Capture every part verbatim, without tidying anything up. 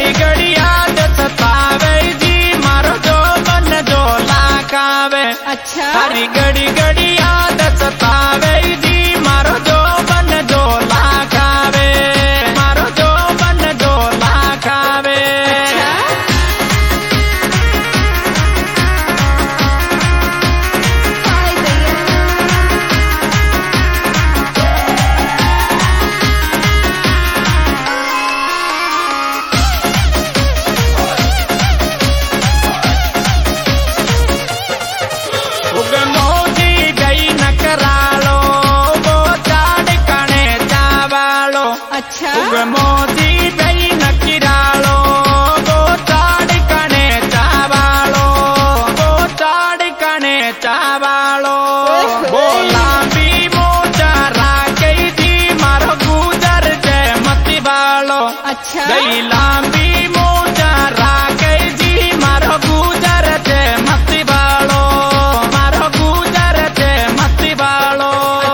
घड़ी घड़ी याद सतावे जी मारो जो मन जो लाकावे। अच्छा हरी घड़ी घड़ी याद सतावे जी मारो जो मन जो लाकावे, मारो जो मन जो लाकावे। अच्छा मोदी बई नकिरालो गो चाड़ कने चावालो, गो चाड़ कने चावालो। बोला भी मोचा राके थी मारो गुजर जय मती बालो। अच्छा गई लांबी मोचा राके थी मारो गुजर जय मती बालो, मारो गुजर जय मती बालो।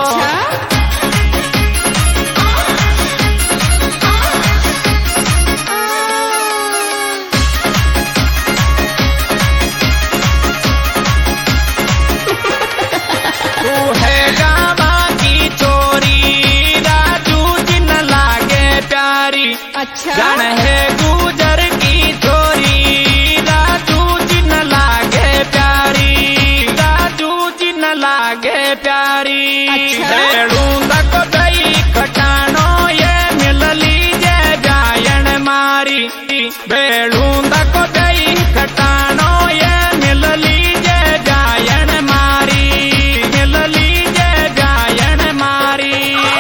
अच्छा गण है गुजर की चोरी राजू जी न लागे प्यारी, राजू जी न लागे प्यारी। बेड़ूंदा को दई खटानो ये मिल लीजे जायन मारी, बेड़ूंदा को दई खटानो ये मिल लीजे जायन मारी, मिल लीजे जायन मारी।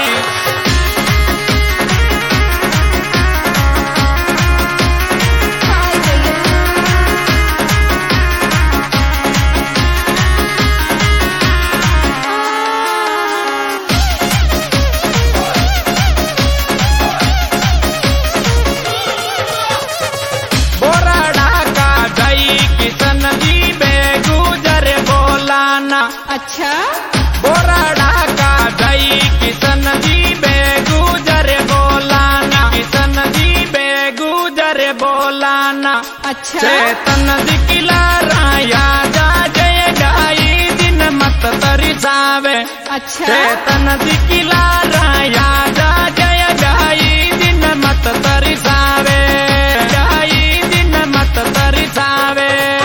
अच्छा बोराड़ा का दई किशन जी बेगुजर बोलाना, किशन जी बेगुजर बोलाना। अच्छा चेतन दिखला राया जा जय गाई दिन मत तरिसावे। अच्छा चेतन दिखला राया जा जय गाई दिन मत तरिसावे, गाई दिन मत तरिसावे।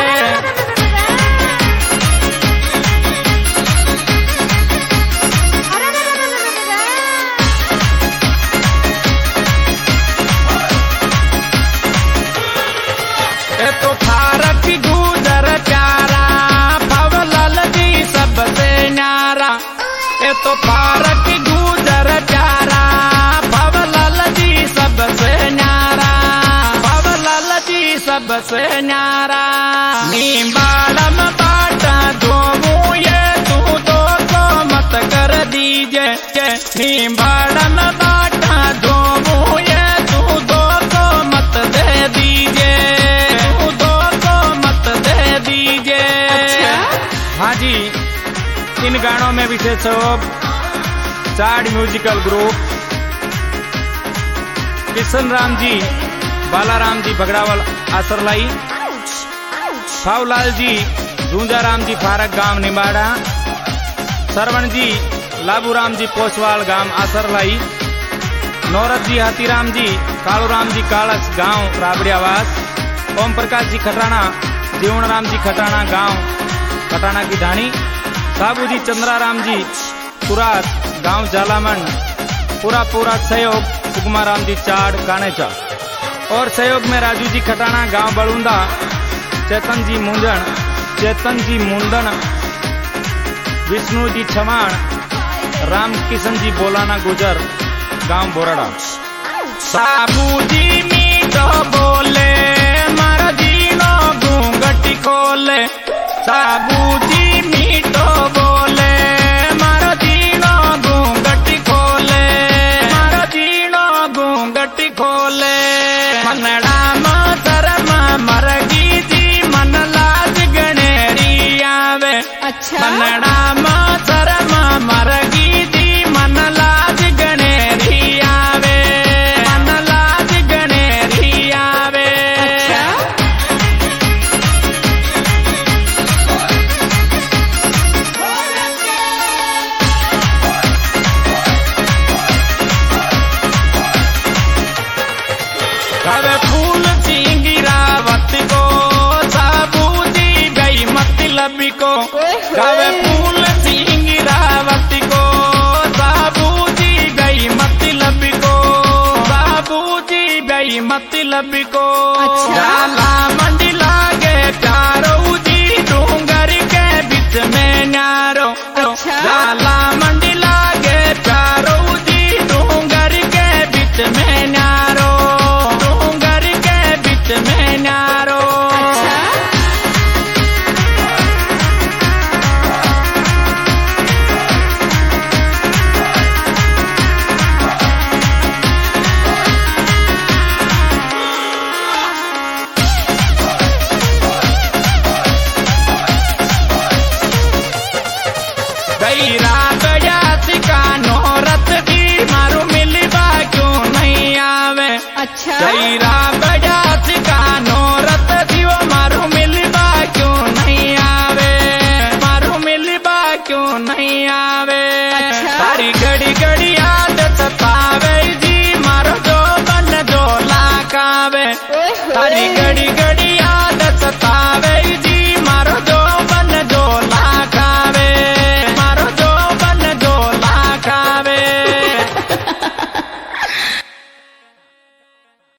तो फारक गुजर प्यारा भवलाल जी सबसे न्यारा। ए तो फारक गुजर प्यारा भवलाल जी सबसे न्यारा, भवलाल जी सबसे न्यारा। नींबालम बाटा धोमू ये तू तो को मत कर दीजे, नींबालम बाटा धोमू ये तू दो को मत दे दीजे, हाँ जी। इन गानों में विशेष सहयोग चाड म्यूजिकल ग्रुप, किशन राम जी, बालाराम जी भगड़ावल आसरलाई, फावलाल जी, झूंझाराम जी फारक गांव निम्बाड़ा, सरवण जी, लाबूराम जी पोसवाल गांव आसरलाई, नौरत जी हाथीराम जी, कालूराम जी कालस गांव राबड़ियावास, ओम प्रकाश जी खटाना, जीवनराम जी खटाना गांव खटाना की ढाणी, साबू जी चंद्राराम जी पुरात गांव जालामन। पूरा पूरा सहयोग सुकुमाराम जी चाड़ कानेचा और सहयोग में राजू जी खटाना गांव बड़ूंदा, चेतन जी मुंजन, चेतन जी मुंडन, विष्णु जी छवाण, राम किशन जी बोलाना गुजर गांव बोराड़ा। साबू जी मीठो बोले मारा जीनो घूंघटी खोले, साबू जी मीठो बोले मारा जीनो घूंघटी खोले, मारा जीनो घूंघटी खोले। मनड़ा मा शर्मा मरगी जी मन लाज गणेरी आवे। अच्छा मनड़ा मा शर्मा मरगी जी मन लाज गणेरी आवे, मन लाज गणेरी आवे। लपिको अच्छा। जाला मंडी लागे प्यारो जी डूंगर के बीच में न्यारो अच्छा। जाला मंडी लागे प्यारो जी डूंगर के बीच में न्यारो डूंगर के बीच में न्यारो अच्छा। गैरा बजात का नौरत भी मारू मिलवा क्यों नहीं आवे अच्छा। गैरा बजात का नौरत भी वो मारू मिलवा क्यों नहीं आवे मारू मिलवा क्यों नहीं आवे अच्छा। सारी घड़ी घड़ी याद सतावे जी मारो जो बन जो लाकावे ओहो। सारी घड़ी घड़ी याद सतावे